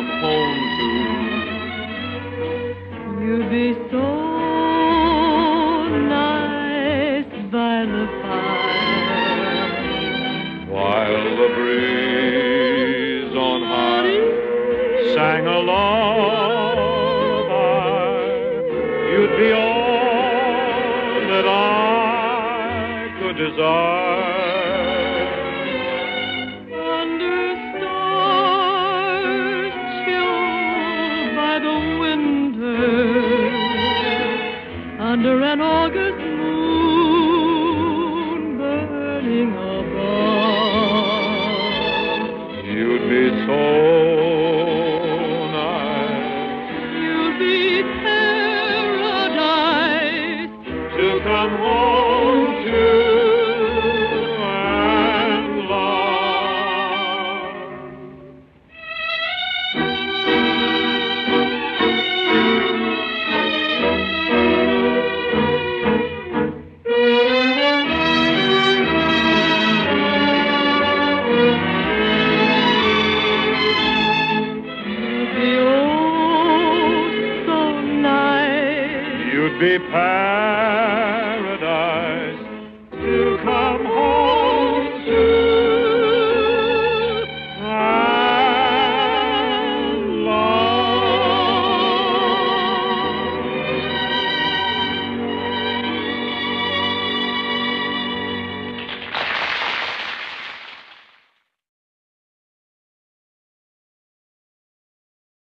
come home to. You'd be so nice by the fire, while the breeze on high sang a lullaby. You'd be all that I could desire. under stars chilled by the winter, under an August moon burning above. You'd be so nice. You'd be paradise To come home